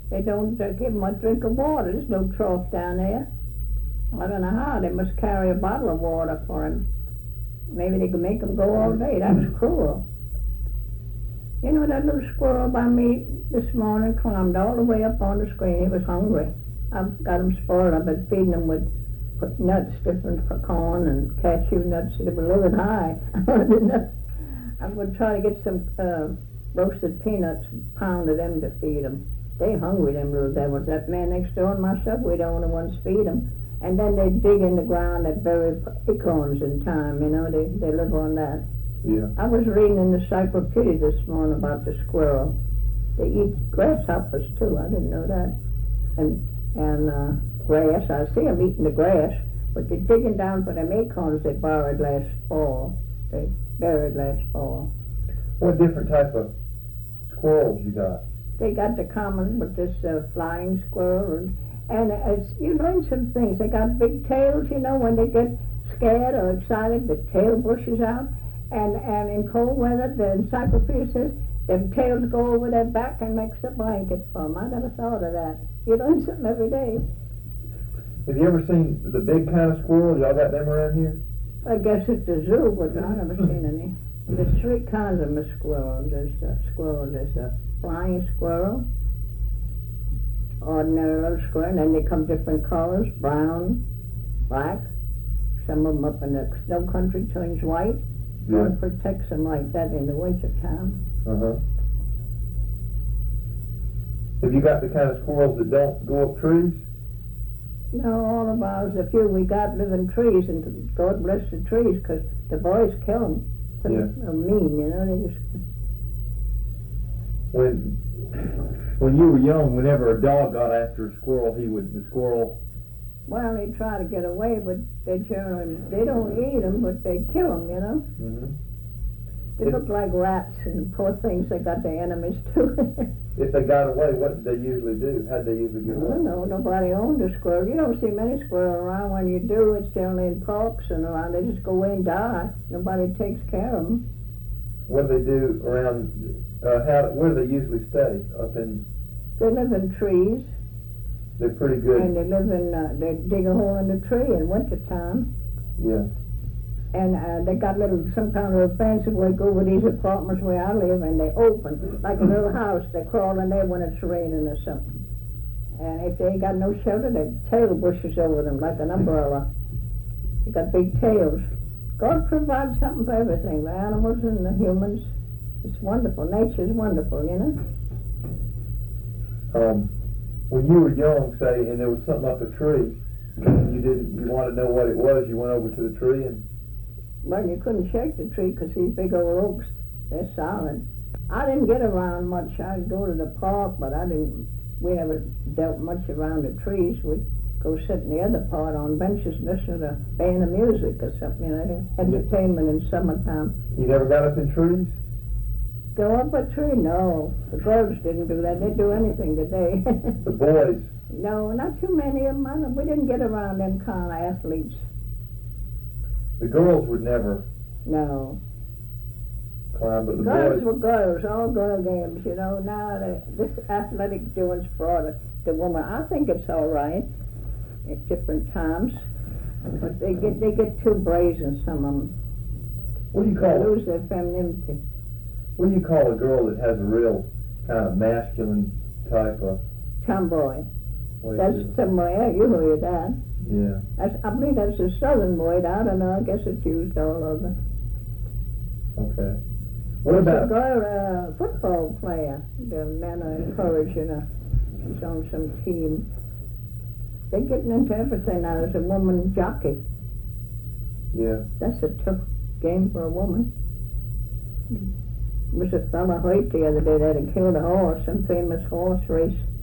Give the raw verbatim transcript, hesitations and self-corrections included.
They don't uh, give them a drink of water. There's no trough down there. I don't know how. They must carry a bottle of water for him. Maybe they can make him go all day. That's cruel. You know, that little squirrel by me this morning climbed all the way up on the screen. He was hungry. I've got him spoiled. I've been feeding him with put nuts, different corn and cashew nuts. They were a little bit high. I'm going to try to get some uh, roasted peanuts and pound of them to feed them. They hungry, them little devils. That man next door and myself, we the only ones feed them. And then they dig in the ground that bury acorns in time, you know, they, they live on that. Yeah. I was reading in the encyclopedia this morning about the squirrel. They eat grasshoppers too, I didn't know that. And and uh, grass, I see them eating the grass, but they're digging down for them acorns they buried last fall. They buried last fall. What different type of squirrels you got? They got the common with this uh, flying squirrel, and, and as you learn some things, they got big tails, you know, when they get scared or excited, the tail bushes out, and, and in cold weather, the encyclopedia says, them tails go over their back and makes a blanket for them. I never thought of that. You learn something every day. Have you ever seen the big kind of squirrel? Y'all got them around here? I guess it's the zoo, but I've never seen any. There's three kinds of squirrels. There's uh, squirrels. There's a flying squirrel, ordinary little squirrel, and then they come different colors, brown, black. Some of them up in the snow country turns white. Yeah. God protects them like that in the winter time. Uh-huh. Have you got the kind of squirrels that don't go up trees? No, all of ours, the few we got live in trees, and God bless the trees, because the boys kill them. Some Yeah. are mean, you know, they just... When when you were young, whenever a dog got after a squirrel, he would, the squirrel... Well, they try to get away, but they generally, they don't eat them, but they kill them, you know. Mm-hmm. They If- look like rats, and poor things, they got their enemies too. If they got away, what did they usually do? How did they usually I get away? don't know, nobody owned a squirrel. You don't see many squirrels around. When you do, it's generally in parks and around. They just go away and die. Nobody takes care of them. What do they do around, uh, how, where do they usually stay? Up in, They live in trees, they're pretty good. and they live in, uh, they dig a hole in the tree in wintertime. Yeah. And uh, they got little, some kind of a fancy way go over these apartments where I live, and they open, like a little house. They crawl in there when it's raining or something. And if they ain't got no shelter, they tail bushes over them like an umbrella. They got big tails. God provides something for everything, the animals and the humans. It's wonderful. Nature's wonderful, you know? Um, when you were young, say, and there was something up a tree, and you didn't, you wanted to know what it was, you went over to the tree and... Well, you couldn't shake the tree because these big old oaks, they're solid. I didn't get around much. I'd go to the park, but I didn't, we never dealt much around the trees. We'd go sit in the other part on benches and listen to a band of music or something, you know, entertainment in summertime. You never got up in trees? Go up a tree? No. The girls didn't do that. They'd do anything today. The boys? No, not too many of them. I don't- We didn't get around them kind of athletes. The girls would never No. climb, but the Girls boys... were girls, all girl games, you know. Now the, this athletic doing's brought the, the woman. I think it's all right at different times, but they get they get too brazen. Some of them What do you they call lose their femininity. What do you call a girl that has a real kind of masculine type of... Tomboy. What That's is it? somewhere. You heard that. Yeah. That's, I believe that's a southern word. I don't know. I guess it's used all over. Okay. What There's a about... girl, uh, football player. The men are encouraging her. She's on some team. They're getting into everything now. There's a woman jockey. Yeah. That's a tough game for a woman. There was a fella hurt the other day that had killed a horse, some famous horse race.